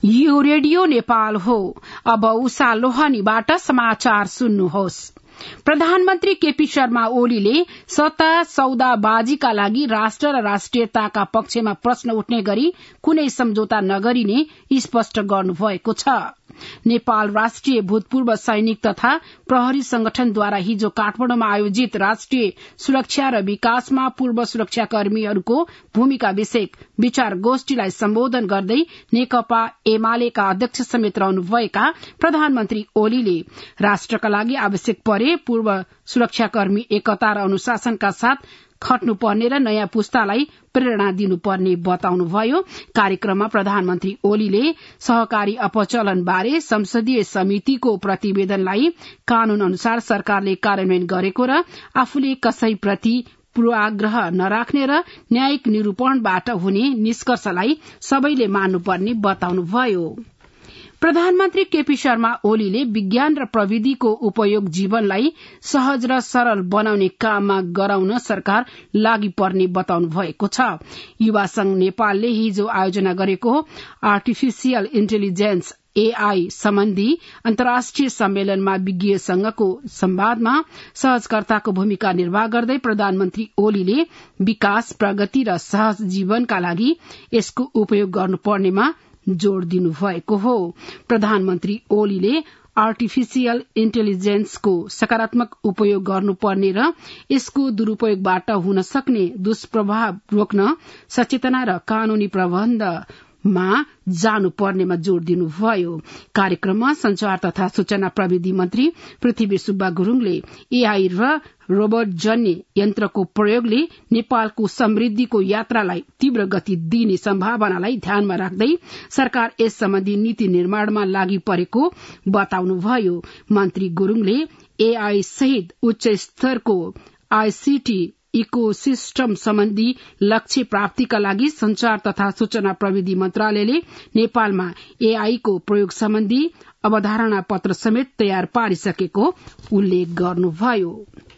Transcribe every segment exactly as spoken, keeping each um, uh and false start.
यो रेडियो नेपाल हो। अब उषा लोहानीबाट समाचार सुन्नुहोस्। प्रधानमन्त्री केपी शर्मा ओलीले सत्ता सौदाबाजीका लागि राष्ट्र र राष्ट्रियताका पक्षमा प्रश्न उठ्ने गरी कुनै सम्झौता नगरिने स्पष्ट गर्नुभएको छ। नेपाल राष्ट्रिय भूतपूर्व सैनिक तथा प्रहरी संगठनद्वारा हिजो काठमाडौँमा आयोजित राष्ट्रिय सुरक्षा र विकासमा पूर्व सुरक्षाकर्मीहरूको भूमिका विषयक विचार गोष्ठीलाई सम्बोधन गर्दै नेकपा एमालेका अध्यक्ष समेत रहनुभएका प्रधानमन्त्री ओलीले राष्ट्रका लागि आवश्यक परे पूर्व सुरक्षाकर्मी एकता र अनुशासनका साथ खट्नुपर्ने र नयाँ पुस्तालाई प्रेरणा दिनुपर्ने बताउनुभयो। कार्यक्रममा प्रधानमन्त्री ओलीले सहकारी अपचलन बारे संसदीय समितिको प्रतिवेदनलाई कानून अनुसार सरकारले कार्यान्वयन गरेको र आफूले कसैप्रति पूर्वाग्रह नराख्ने र न्यायिक निरूपणबाट हुने निष्कर्षलाई सबैले मान्नुपर्ने बताउनुभयो। प्रधानमन्त्री केपी शर्मा ओलीले विज्ञान र प्रविधिको उपयोग जीवनलाई सहज र सरल बनाउने काममा गराउन सरकार लागि पर्ने बताउनु भएको छ। युवा संघ नेपालले हिजो आयोजना गरेको आर्टिफिशियल इन्टेलिजेन्स एआई सम्बन्धी अन्तर्राष्ट्रिय सम्मेलनमा विज्ञ संघको संवादमा सहजकर्ताको भूमिका निर्वाह गर्दै प्रधानमन्त्री ओलीले विकास प्रगति र सहज जीवनका लागि यसको उपयोग गर्नुपर्नेमा जोड़ दिनुभएको हो। प्रधानमन्त्री ओलीले आर्टिफिशियल इन्टेलिजेन्सको सकारात्मक उपयोग गर्नुपर्ने र यसको दुरूपयोगबाट हुन सक्ने दुष्प्रभाव रोक्न सचेतना र कानूनी प्रबन्धमा जानुपर्नेमा जोड़ दिनुभयो। कार्यक्रममा संचार तथा सूचना प्रविधि मन्त्री पृथ्वी सुब्बा गुरूङले एआई र रोबोट जन्य यन्त्रको प्रयोगले नेपालको समृद्धिको यात्रालाई तीव्र गति दिने सम्भावनालाई ध्यानमा राख्दै सरकार यस सम्बन्धी नीति निर्माणमा लागि परेको बताउनुभयो। मन्त्री गुरूङले एआई सहित उच्च स्तरको आईसीटी इकोसिस्टम सम्बन्धी लक्ष्य प्राप्तिका लागि संचार तथा सूचना प्रविधि मन्त्रालयले नेपालमा एआई को प्रयोग सम्बन्धी अवधारणा पत्र समेत तयार पारिसकेको उल्लेख गर्नुभयो।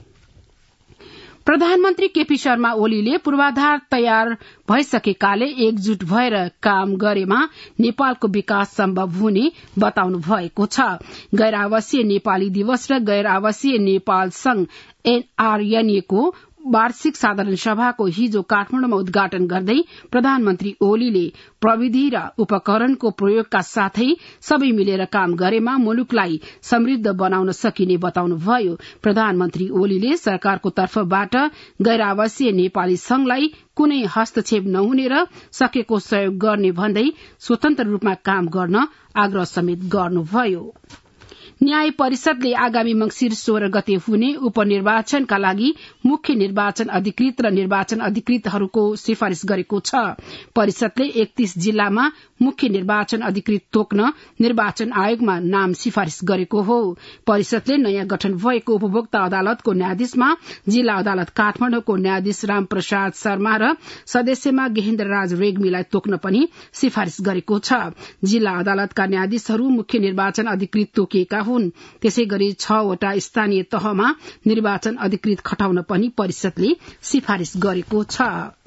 प्रधानमन्त्री केपी शर्मा ओलीले पूर्वाधार तयार भइसकेकाले एकजुट भएर काम गरेमा नेपालको विकास सम्भव हुने बताउनु भएको छ। गैर आवासीय नेपाली दिवस र गैर आवासीय नेपाल संघ एनआरएनए को वार्षिक साधारण सभाको हिजो काठमाडौँमा उद्घाटन गर्दै प्रधानमन्त्री ओलीले प्रविधि र उपकरणको प्रयोगका साथै सबै मिलेर काम गरेमा मुलुकलाई समृद्ध बनाउन सकिने बताउनुभयो। प्रधानमन्त्री ओलीले सरकारको तर्फबाट गैर आवासीय नेपाली संघलाई कुनै हस्तक्षेप नहुने र सकेको सहयोग गर्ने भन्दै स्वतन्त्र रूपमा काम गर्न आग्रह समेत गर्नुभयो। न्याय परिषदले आगामी मंगिर सोह्र गते हुने उपनिर्वाचनका लागि मुख्य निर्वाचन अधिकृत र निर्वाचन अधिकृतहरूको सिफारिश गरेको छ। परिषदले एकतीस जिल्लामा मुख्य निर्वाचन अधिकृत तोक्न निर्वाचन आयोगमा नाम सिफारिश गरेको हो। परिषदले नयाँ गठन भएको उपभोक्ता अदालतको न्यायाधीशमा जिल्ला अदालत काठमाडौँको न्यायाधीश रामप्रसाद शर्मा र सदस्यमा गेहेन्द्र राज रेग्मीलाई तोक्न पनि सिफारिश गरेको छ। जिल्ला अदालतका न्यायाधीशहरू मुख्य निर्वाचन अधिकृत तोकिएका हुन्। त्यसै गरी छवटा स्थानीय तहमा निर्वाचन अधिकृत खटाउन पनि परिषदले सिफारिश गरेको छ।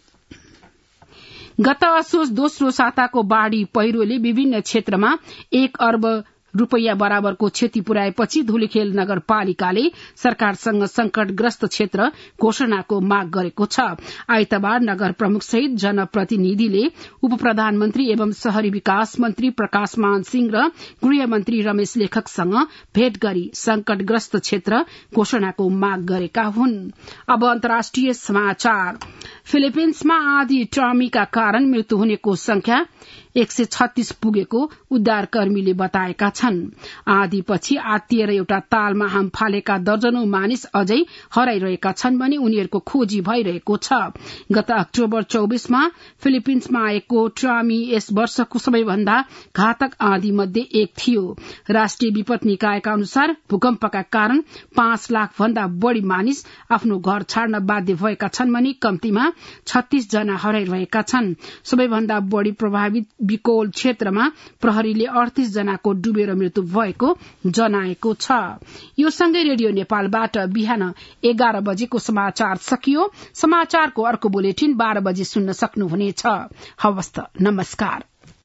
गत असोज दोस्रो साताको बाढ़ी पहिरोले विभिन्न क्षेत्रमा एक अर्ब रूपैयाँ बराबरको क्षति पुर्याएपछि धुलिखेल नगरपालिकाले सरकारसँग संकटग्रस्त क्षेत्र घोषणाको माग गरेको छ। आइतबार नगर प्रमुख सहित जनप्रतिनिधिले उप प्रधानमन्त्री एवं शहरी विकास मन्त्री प्रकाश मान सिंह र गृहमन्त्री रमेश लेखकसँग भेट गरी संकटग्रस्त क्षेत्र घोषणाको माग गरेका हुन्। अब अन्तर्राष्ट्रिय समाचार। फिलिपिन्समा आँधी टर्मीका कारण मृत्यु हुनेको संख्या एक सय छत्तीस पुगेको उद्धारकर्मीले बताएका छन्। आँधीपछि आत्तिएर एउटा तालमा हाम फालेका दर्जनौं मानिस अझै हराइरहेका छन् भने उनीहरूको खोजी भइरहेको छ। गत अक्टोबर चौबीसमा फिलिपिन्समा आएको ट्रामी यस वर्षको सबैभन्दा घातक आँधी मध्ये एक थियो। राष्ट्रिय विपद निकायका अनुसार भूकम्पका कारण पाँच लाख भन्दा बढ़ी मानिस आफ्नो घर छाड्न बाध्य भएका छन् भने कम्तीमा छत्तीस जना हराइरहेका छन्। सबैभन्दा बढ़ी प्रभावित बिकोल क्षेत्रमा प्रहरीले अडतीस जनाको डुबेर मृत्यु भएको जनाएको छ। यो सँगै रेडियो नेपालबाट बिहान एघार बजेको समाचार सकियो। समाचारको अर्को बुलेटिन बाह्र बजे सुन्न सक्नुहुनेछ। हवस् त, नमस्कार।